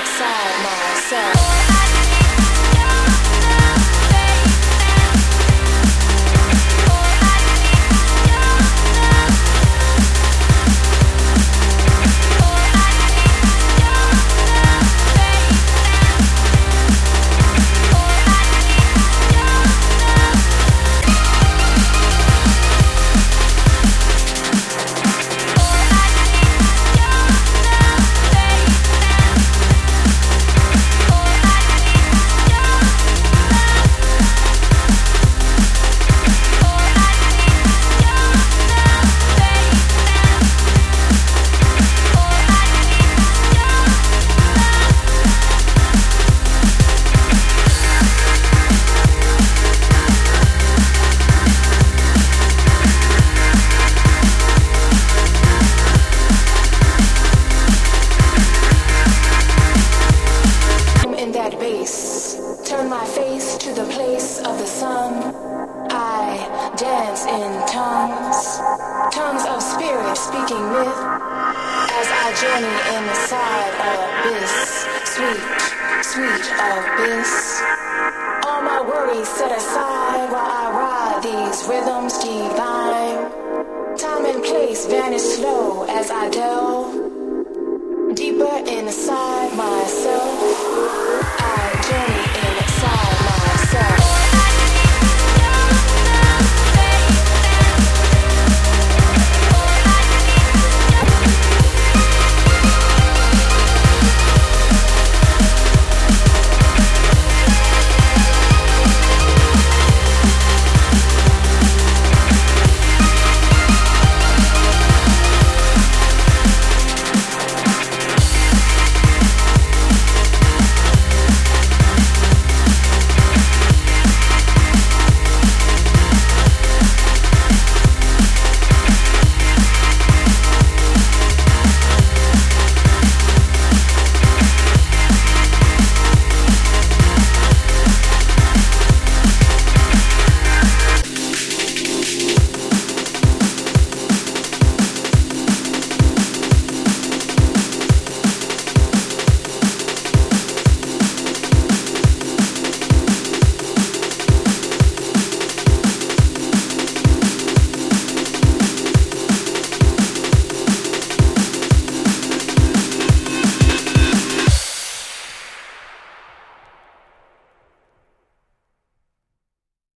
outside myself. Turn my face to the place of the sun. I dance in tongues of spirit speaking myth, as I journey inside abyss, sweet abyss. All my worries set aside while I ride these rhythms divine. Time and place vanish slow as I delve deeper inside.